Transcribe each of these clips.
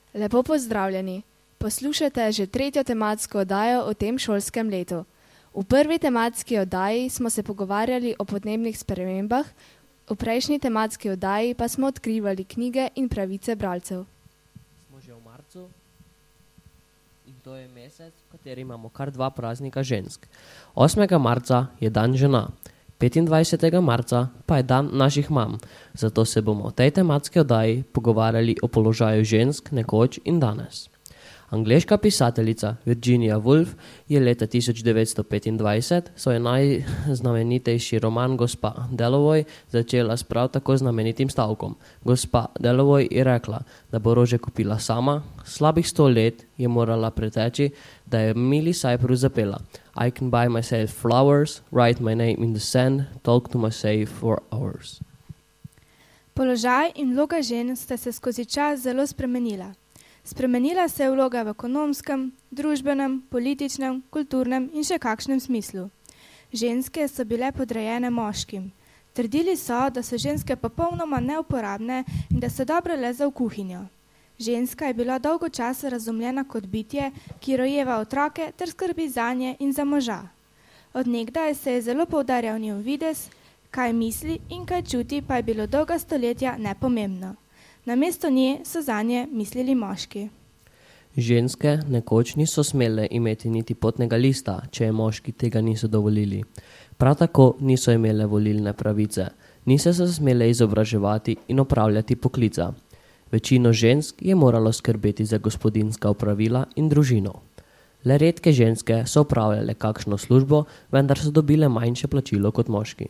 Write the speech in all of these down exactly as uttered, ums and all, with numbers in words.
Lepo pozdravljeni. Poslušate že tretjo tematsko oddajo v tem šolskem letu. V prvi tematski oddaji smo se pogovarjali o podnebnih spremembah, v prejšnji tematski oddaji pa smo odkrivali knjige in pravice bralcev. Smo že v marcu in to je mesec, v kateri imamo kar dva praznika žensk. osmega marca je dan žena, petindvajsetega marca pa je dan naših mam, zato se bomo v tej tematski oddaji pogovarjali o položaju žensk nekoč in danes. Angleška pisateljica Virginia Woolf je leta tisoč devetsto petindvajset svoj najznamenitejši roman Gospa Dalloway začela s prav tako znamenitim stavkom. Gospa Dalloway je rekla, da bo rože kupila sama, slabih sto let je morala preteči, da je Miley Cyrus zapela I can buy myself flowers, write my name in the sand, talk to myself for hours. Položaj in vloga žen sta se skozi čas zelo spremenila. Spremenila se je vloga v ekonomskem, družbenem, političnem, kulturnem in še kakšnem smislu. Ženske so bile podrejene moškim. Trdili so, da so ženske popolnoma neuporabne in da so dobre le za v kuhinjo. Ženska je bila dolgo časa razumljena kot bitje, ki rojeva otroke ter skrbi zanje in za moža. Od nekdaj se je zelo poudarjal njen videz, kaj misli in kaj čuti, pa je bilo dolga stoletja nepomembno. Namesto nje so zanje mislili moški. Ženske nekoč niso smele imeti niti potnega lista, če je moški tega niso dovolili. Prav tako niso imele volilne pravice, niso se smele izobraževati in opravljati poklica. Večino žensk je moralo skrbeti za gospodinjska opravila in družino. Le redke ženske so opravljale kakšno službo, vendar so dobile manjše plačilo kot moški.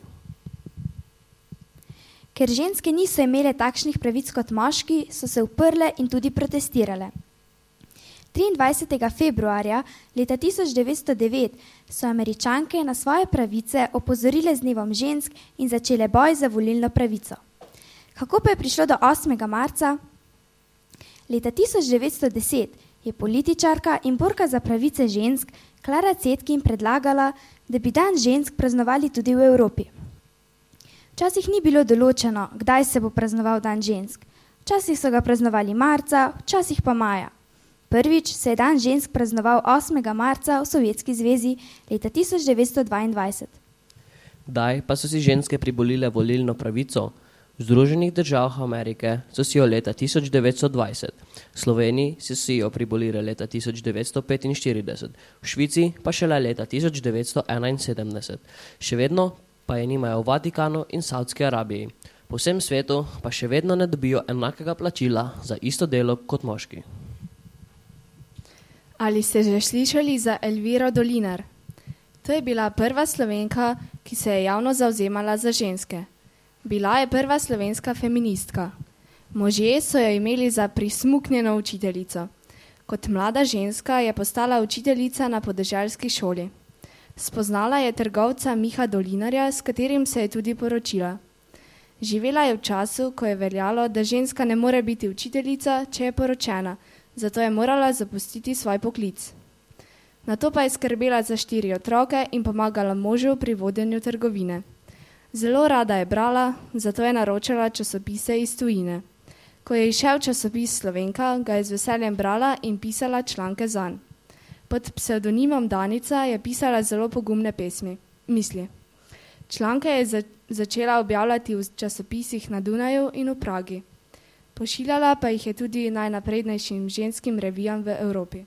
Ker ženske niso imele takšnih pravic kot moški, so se uprle in tudi protestirale. triindvajsetega februarja leta tisoč devetsto devet so Američanke na svoje pravice opozorile z dnevom žensk in začele boj za volilno pravico. Kako pa je prišlo do osmega marca? Leta tisoč devetsto deset je političarka in borka za pravice žensk Clara Zetkin predlagala, da bi dan žensk praznovali tudi v Evropi. Včasih ni bilo določeno, kdaj se bo praznoval dan žensk. Včasih so ga praznovali marca, včasih pa maja. Prvič se je dan žensk praznoval osmega marca v Sovjetski zvezi leta tisoč devetsto dvaindvajset. Kdaj pa so si ženske privolile volilno pravico? V Združenih državah Amerike so si jo leta tisoč devetsto dvajset, v Sloveniji so si jo privolile leta tisoč devetsto petinštirideset, v Švici pa šele leta tisoč devetsto enainsedemdeset. Še vedno pa je nimajo v Vatikanu in Saudski Arabiji. Po vsem svetu pa še vedno ne dobijo enakega plačila za isto delo kot moški. Ali ste že slišali za Elviro Dolinar? To je bila prva Slovenka, ki se je javno zavzemala za ženske. Bila je prva slovenska feministka. Možje so jo imeli za prismuknjeno učiteljico. Kot mlada ženska je postala učiteljica na podeželski šoli. Spoznala je trgovca Miha Dolinarja, s katerim se je tudi poročila. Živela je v času, ko je veljalo, da ženska ne more biti učiteljica, če je poročena, zato je morala zapustiti svoj poklic. Nato pa je skrbela za štiri otroke in pomagala možu pri vodenju trgovine. Zelo rada je brala, zato je naročala časopise iz tujine. Ko je izšel časopis Slovenka, ga je z veseljem brala in pisala članke zanj. Pod psevdonimom Danica je pisala zelo pogumne pesmi, misli. Članke je za, začela objavljati v časopisih na Dunaju in v Pragi. Pošiljala pa jih je tudi najnaprednejšim ženskim revijam v Evropi.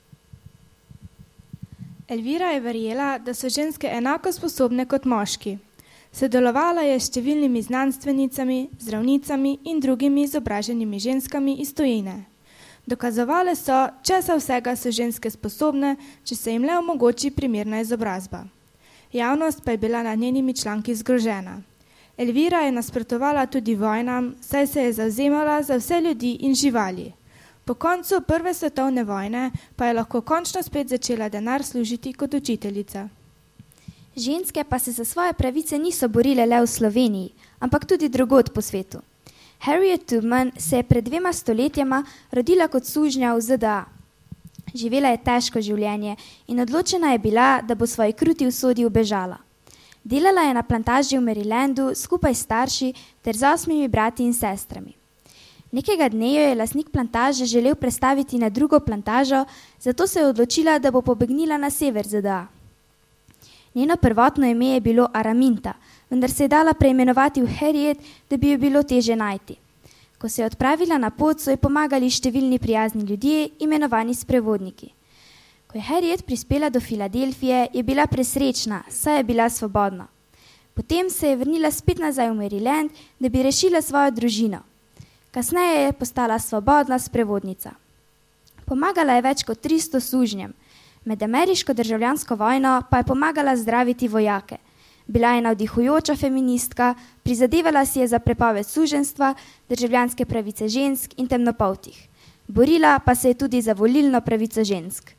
Elvira je verjela, da so ženske enako sposobne kot moški. Sodelovala je s številnimi znanstvenicami, zdravnicami in drugimi izobraženimi ženskami iz tujine. Dokazovale so, česa vsega so ženske sposobne, če se jim le omogoči primerna izobrazba. Javnost pa je bila nad njenimi članki zgrožena. Elvira je nasprotovala tudi vojnam, saj se je zavzemala za vse ljudi in živali. Po koncu prve svetovne vojne pa je lahko končno spet začela denar služiti kot učiteljica. Ženske pa se za svoje pravice niso borile le v Sloveniji, ampak tudi drugod po svetu. Harriet Tubman se je pred dvema stoletjema rodila kot sužnja v Z D A. Živela je težko življenje in odločena je bila, da bo svoji kruti usodi ubežala. Delala je na plantaži v Marylandu skupaj s starši ter z osmimi brati in sestrami. Nekega dne jo je lastnik plantaže želel prestaviti na drugo plantažo, zato se je odločila, da bo pobegnila na sever Z D A. Njeno prvotno ime je bilo Araminta, vendar se je dala preimenovati v Harriet, da bi jo bilo teže najti. Ko se je odpravila na pot, so ji pomagali številni prijazni ljudje, imenovani sprevodniki. Ko je Harriet prispela do Filadelfije, je bila presrečna, saj je bila svobodna. Potem se je vrnila spet nazaj v Maryland, da bi rešila svojo družino. Kasneje je postala svobodna sprevodnica. Pomagala je več kot tristo sužnjem. Med ameriško državljansko vojno pa je pomagala zdraviti vojake. Bila je navdihujoča feministka, prizadevala si je za prepoved suženjstva, državljanske pravice žensk in temnopoltih. Borila pa se je tudi za volilno pravico žensk.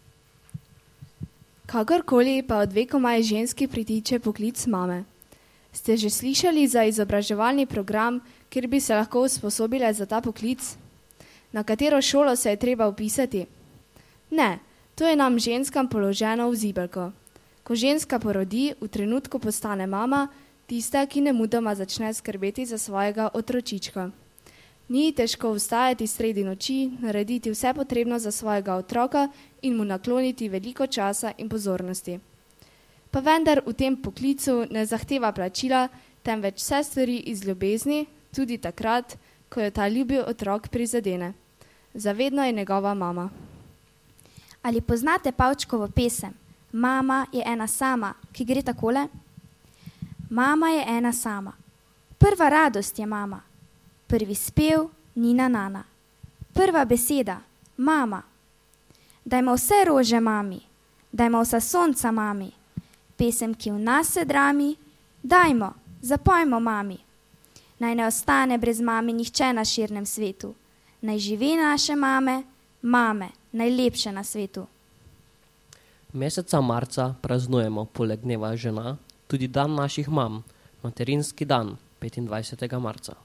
Kakorkoli pa od vekomaj ženski pritiče poklic mame. Ste že slišali za izobraževalni program, kjer bi se lahko usposobile za ta poklic? Na katero šolo se je treba vpisati? Ne, to je nam ženskam položeno v zibelko. Ko ženska porodi, v trenutku postane mama, tista, ki nemudoma začne skrbeti za svojega otročička. Ni težko vstajati sredi noči, narediti vse potrebno za svojega otroka in mu nakloniti veliko časa in pozornosti. Pa vendar v tem poklicu ne zahteva plačila, temveč vse stvari iz ljubezni, tudi takrat, ko jo ta ljubi otrok prizadene. Zavedno je njegova mama. Ali poznate Pavčkovo pesem? Mama je ena sama, ki gre takole. Mama je ena sama. Prva radost je mama. Prvi spev Nina Nana. Prva beseda mama. Dajmo vse rože mami. Dajmo vsa sonca mami. Pesem, ki v nas se drami. Dajmo, zapojmo mami. Naj ne ostane brez mami nihče na širnem svetu. Naj žive naše mame, mame, najlepše na svetu. Meseca marca praznujemo poleg dneva žena tudi dan naših mam, materinski dan, petindvajsetega marca.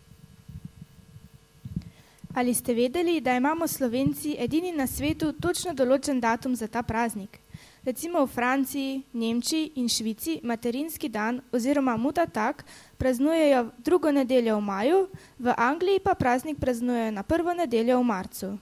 Ali ste vedeli, da imamo Slovenci edini na svetu točno določen datum za ta praznik? Recimo v Franciji, Nemčiji in Švici materinski dan oziroma Mutatak praznujejo drugo nedeljo v maju, v Angliji pa praznik praznujejo na prvo nedeljo v marcu.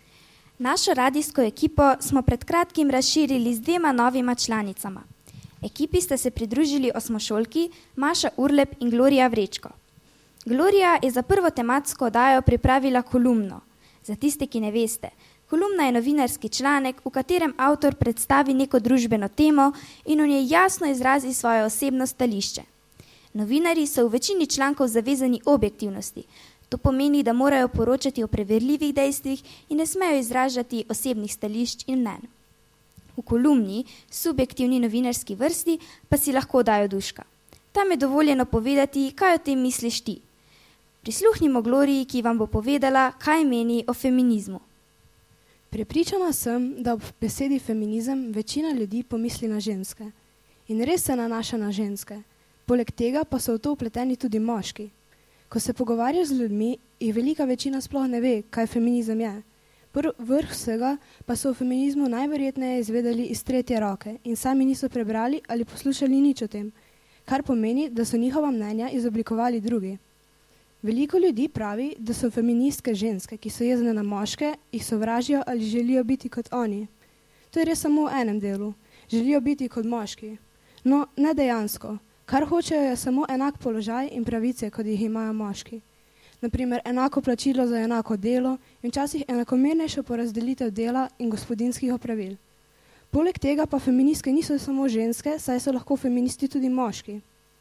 Našo radijsko ekipo smo pred kratkim razširili z dvema novima članicama. Ekipi sta se pridružili osmošolki Maša Urlep in Gloria Vrečko. Gloria je za prvo tematsko oddajo pripravila kolumno. Za tiste, ki ne veste, kolumna je novinarski članek, v katerem avtor predstavi neko družbeno temo in v njej jasno izrazi svoje osebno stališče. Novinarji so v večini člankov zavezani objektivnosti. To pomeni, da morajo poročati o preverljivih dejstvih in ne smejo izražati osebnih stališč in mnenj. V kolumni, subjektivni novinarski vrsti, pa si lahko dajo duška. Tam je dovoljeno povedati, kaj o tem misliš ti. Prisluhnimo Gloriji, ki vam bo povedala, kaj meni o feminizmu. Prepričana sem, da ob besedi feminizem večina ljudi pomisli na ženske. In res se nanaša na ženske. Poleg tega pa so v to vpleteni tudi moški. Ko se pogovarjaš z ljudmi, jih velika večina sploh ne ve, kaj feminizem je. Vrh vsega pa so o feminizmu najverjetneje izvedeli iz tretje roke in sami niso prebrali ali poslušali nič o tem, kar pomeni, da so njihova mnenja izoblikovali drugi. Veliko ljudi pravi, da so feministke ženske, ki so jezne na moške, jih sovražijo ali želijo biti kot oni. To je res samo v enem delu. Želijo biti kot moški. No, ne dejansko. Kar hočejo je samo enak položaj in pravice, kot jih imajo moški. Naprimer, enako plačilo za enako delo in včasih enakomernejšo porazdelitev dela in gospodinjskih opravil. Poleg tega pa feministke niso samo ženske, saj so lahko feministi tudi moški.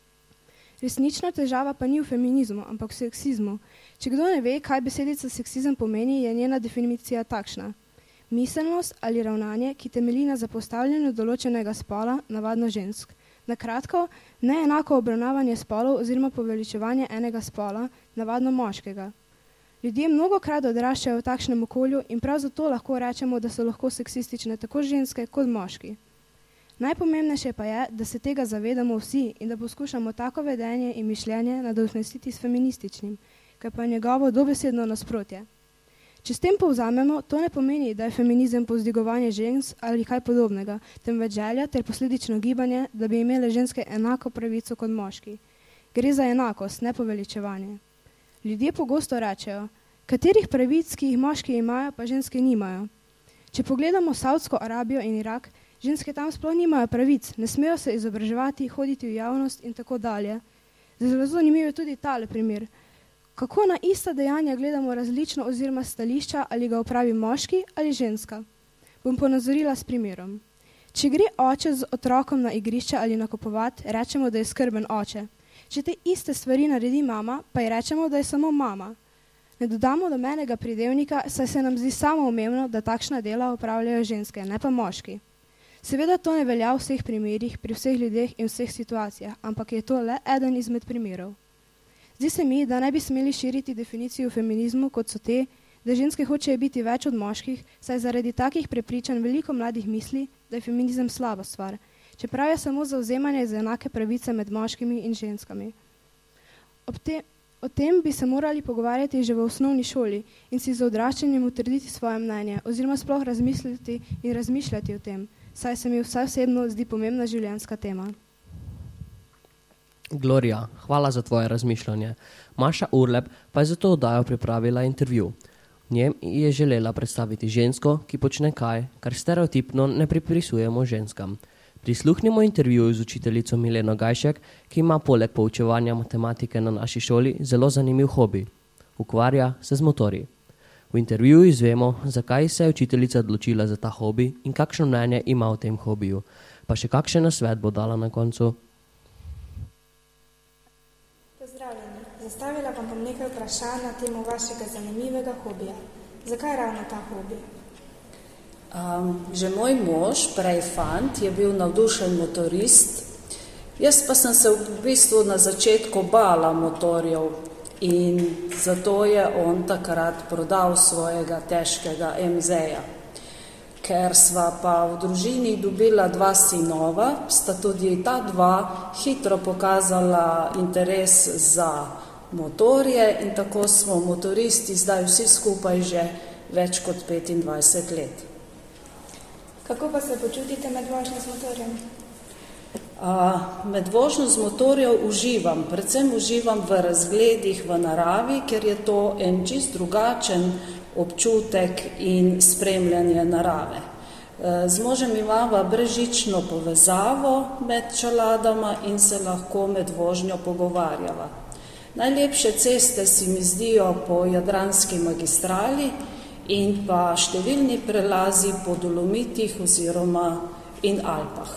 Resnična težava pa ni v feminizmu, ampak v seksizmu. Če kdo ne ve, kaj besedica seksizem pomeni, je njena definicija takšna. Miselnost ali ravnanje, ki temelji na zapostavljanju določenega spola, navadno žensk. Na kratko, neenako obravnavanje spolov oziroma poveličevanje enega spola, navadno moškega. Ljudje mnogokrat odraščajo v takšnem okolju in prav zato lahko rečemo, da so lahko seksistične tako ženske kot moški. Najpomembnejše pa je, da se tega zavedamo vsi in da poskušamo tako vedenje in mišljenje nadomestiti s feminističnim, kar pa je njegovo dobesedno nasprotje. Če s tem povzamemo, to ne pomeni, da je feminizem povzdigovanje žensk ali kaj podobnega, temveč želja ter posledično gibanje, da bi imele ženske enako pravico kot moški. Gre za enakost, ne poveličevanje. Ljudje pogosto rečejo, Katerih pravic, ki jih moški imajo, pa ženske nimajo? Če pogledamo Saudsko Arabijo in Irak, ženske tam sploh nimajo pravic, ne smejo se izobraževati, hoditi v javnost in tako dalje. Zelo zanimiv je tudi tale primer. Kako na ista dejanja gledamo različno oziroma stališča, ali ga opravi moški ali ženska? Bom ponazorila s primerom. Če gre oče z otrokom na igrišče ali nakupovat, rečemo, da je skrben oče. Če te iste stvari naredi mama, pa ji rečemo, da je samo mama. Ne dodamo domenega pridevnika, saj se nam zdi samoumevno, da takšna dela opravljajo ženske, ne pa moški. Seveda to ne velja v vseh primerih, pri vseh ljudeh in vseh situacijah, ampak je to le eden izmed primerov. Zdi se mi, da ne bi smeli širiti definicijo feminizmu, kot so te, da ženske hočejo biti več od moških, saj zaradi takih prepričanj veliko mladih misli, da je feminizem slaba stvar, čeprav je samo zavzemanje za enake pravice med moškimi in ženskami. Ob te, o tem bi se morali pogovarjati že v osnovni šoli in si z odraščanjem utrditi svoje mnenje oziroma sploh razmisliti in razmišljati o tem, saj se mi vsaj osebno zdi pomembna življenjska tema. Gloria, hvala za tvoje razmišljanje. Maša Urlep pa je za to oddajo pripravila intervju. V njem je želela predstaviti žensko, ki počne kaj, kar stereotipno ne pripisujemo ženskam. Prisluhnimo intervjuju z učiteljico Mileno Gajšek, ki ima poleg poučevanja matematike na naši šoli zelo zanimiv hobi. Ukvarja se z motorji. V intervjuju izvemo, zakaj se je učiteljica odločila za ta hobi in kakšno mnenje ima o tem hobiju. Pa še kakšen nasvet bo dala na koncu. Pozdravljeni. Zastavila vam bom nekaj vprašanj na temo vašega zanimivega hobija. Zakaj ravno ta hobi? Um, že moj mož, prej fant, je bil navdušen motorist. Jaz pa sem se v bistvu na začetku bala motorjev in zato je on takrat prodal svojega težkega em zeja. Ker sva pa v družini dobila dva sinova, sta tudi ta dva hitro pokazala interes za motorje in tako smo motoristi zdaj vsi skupaj že več kot petindvajset let. Kako pa se počutite med vožnjo z motorjem? A, med vožnjo z motorjev uživam, predvsem uživam v razgledih v naravi, ker je to en čist drugačen občutek in spremljanje narave. Z možem imava brezžično povezavo med čeladama in se lahko med vožnjo pogovarjava. Najlepše ceste si mi zdijo po Jadranski magistrali in pa številni prelazi po Dolomitih oziroma in Alpah.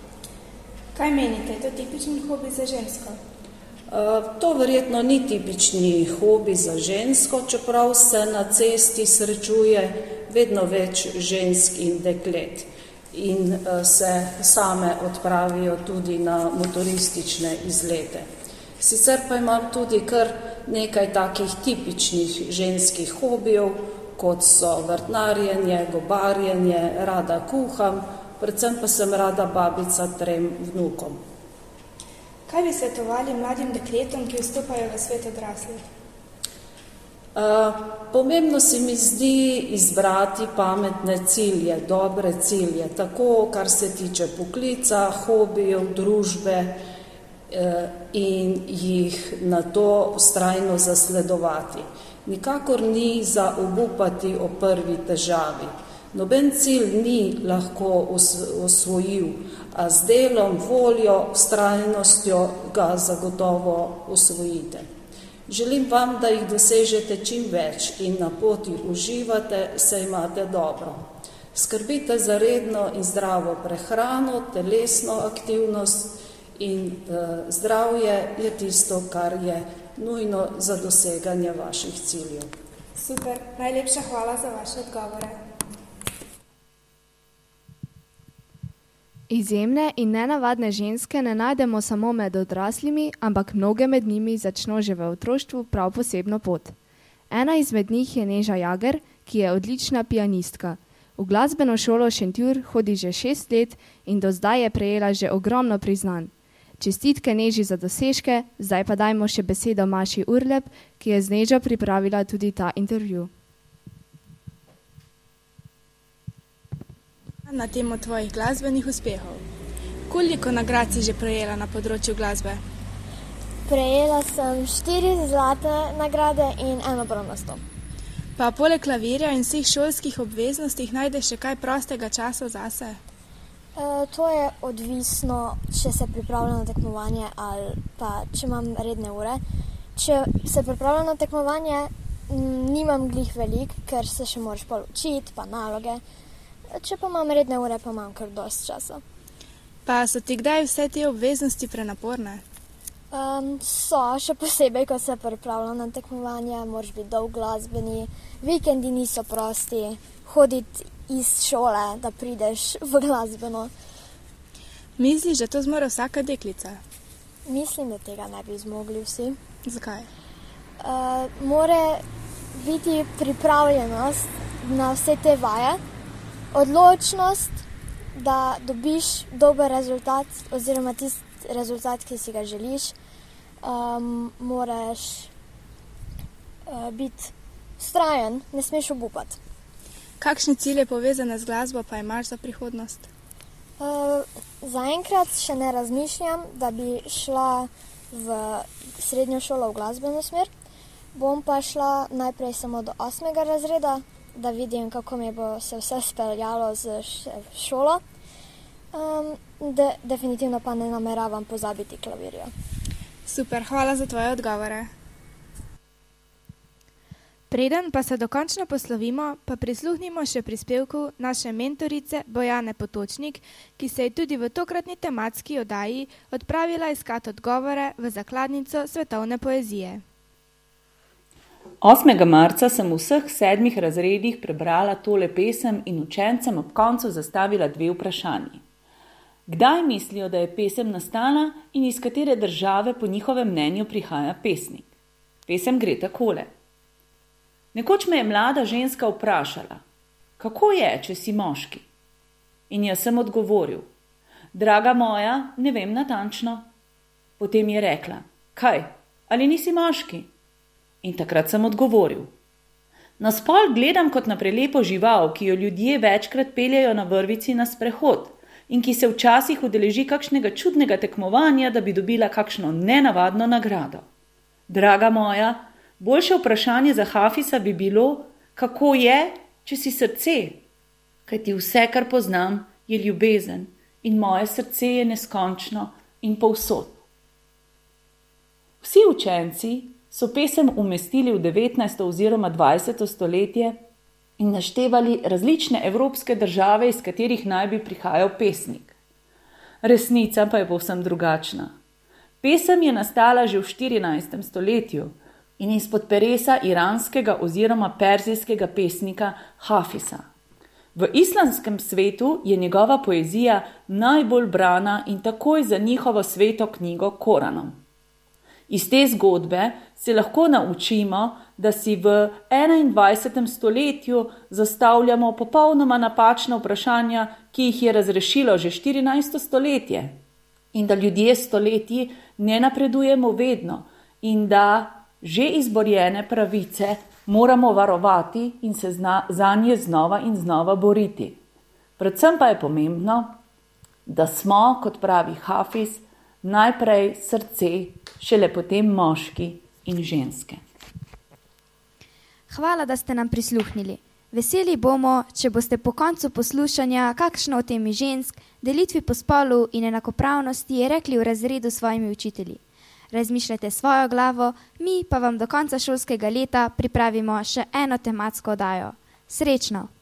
Kaj menite, je to tipičen hobi za žensko? To verjetno ni tipični hobi za žensko, čeprav se na cesti srečuje vedno več žensk in deklet in se same odpravijo tudi na motoristične izlete. Sicer pa imam tudi kar nekaj takih tipičnih ženskih hobijev, kot so vrtnarjenje, gobarjenje, rada kuham, predvsem pa sem rada babica trem vnukom. Kaj bi svetovali mladim dekletom, ki vstopajo v svet odraslih? Uh, pomembno se mi zdi izbrati pametne cilje, dobre cilje, tako kar se tiče poklica, hobijev, družbe uh, in jih na to vztrajno zasledovati. Nikakor ni za obupati o prvi težavi. Noben cilj ni lahko osvojil, a z delom, voljo, vztrajnostjo ga zagotovo osvojite. Želim vam, da jih dosežete čim več in na poti uživate, se imate dobro. Skrbite za redno in zdravo prehrano, telesno aktivnost in eh, zdravje je tisto, kar je nujno za doseganje vaših ciljev. Super, najlepša hvala za vaše odgovore. Izjemne in nenavadne ženske ne najdemo samo med odraslimi, ampak mnoge med njimi začno že v otroštvu prav posebno pot. Ena izmed njih je Neža Jager, ki je odlična pianistka. V glasbeno šolo Šentjur hodi že šest let in do zdaj je prejela že ogromno priznanj. Čestitke Neži za dosežke, zdaj pa dajmo še besedo Maši Urlep, ki je z Nežo pripravila tudi ta intervju. Na temo tvojih glasbenih uspehov. Koliko nagrad si že prejela na področju glasbe? Prejela sem štiri zlate nagrade in eno bronasto. Pa poleg klavirja in vseh šolskih obveznostih najdeš še kaj prostega časa zase? E, to je odvisno, če se pripravljam na tekmovanje ali pa če imam redne ure. Če se pripravljam na tekmovanje, nimam glih velik, ker se še moraš pol učiti, pa naloge. Če pa imam redne ure, pa imam kar dosti časa. Pa so ti kdaj vse te obveznosti prenaporne? Um, so, še posebej, ko se pripravljam na tekmovanje, moraš biti dolg glasbeni, vikendi niso prosti, hoditi iz šole, da prideš v glasbeno. Misliš, da to zmore vsaka deklica? Mislim, da tega ne bi zmogli vsi. Zakaj? Uh, more biti pripravljenost na vse te vaje, odločnost, da dobiš dober rezultat oziroma tisti rezultat, ki si ga želiš. Um, moraš uh, biti vztrajen, ne smeš obupati. Kakšne cilje povezane z glasbo pa imaš za prihodnost? Uh, zaenkrat še ne razmišljam, da bi šla v srednjo šolo v glasbeno smer. Bom pa šla najprej samo do osmega razreda, da vidim, kako mi bo se vse speljalo z šolo. Um, de, definitivno pa ne nameravam pozabiti klavirja. Super, hvala za tvoje odgovore. Preden pa se dokončno poslovimo, pa prisluhnimo še prispevku naše mentorice Bojane Potočnik, ki se je tudi v tokratni tematski oddaji odpravila iskat odgovore v zakladnico svetovne poezije. osmega marca sem v vseh sedmih razredih prebrala tole pesem in učencem ob koncu zastavila dve vprašanji. Kdaj mislijo, da je pesem nastala in iz katere države po njihovem mnenju prihaja pesnik? Pesem gre takole. Nekoč me je mlada ženska vprašala, kako je, če si moški? In jaz sem odgovoril, draga moja, ne vem natančno. Potem je rekla, kaj, ali nisi moški? In takrat sem odgovoril. Na spol gledam kot na prelepo žival, ki jo ljudje večkrat peljejo na vrvici na sprehod in ki se včasih udeleži kakšnega čudnega tekmovanja, da bi dobila kakšno nenavadno nagrado. Draga moja, boljše vprašanje za Hafisa bi bilo, kako je, če si srce? Kajti vse, kar poznam, je ljubezen in moje srce je neskončno in povsod. Vsi učenci so pesem umestili v devetnajsto oziroma dvajseto stoletje in naštevali različne evropske države, iz katerih naj bi prihajal pesnik. Resnica pa je povsem drugačna. Pesem je nastala že v štirinajstem stoletju in izpod peresa iranskega oziroma perzijskega pesnika Hafisa. V islamskem svetu je njegova poezija najbolj brana in takoj za njihovo sveto knjigo Koranom. Iz te zgodbe se lahko naučimo, da si v enaindvajsetem stoletju zastavljamo popolnoma napačna vprašanja, ki jih je razrešilo že štirinajsto stoletje, in da ljudje stoletji ne napredujemo vedno in da že izborjene pravice moramo varovati in se zna, za nje znova in znova boriti. Predvsem pa je pomembno, da smo, kot pravi Hafiz, najprej srce, šele potem moški in ženske. Hvala, da ste nam prisluhnili. Veseli bomo, če boste po koncu poslušanja kakšno o temi žensk, delitvi po spolu in enakopravnosti rekli v razredu svojimi učitelji. Razmišljajte svojo glavo, mi pa vam do konca šolskega leta pripravimo še eno tematsko oddajo. Srečno!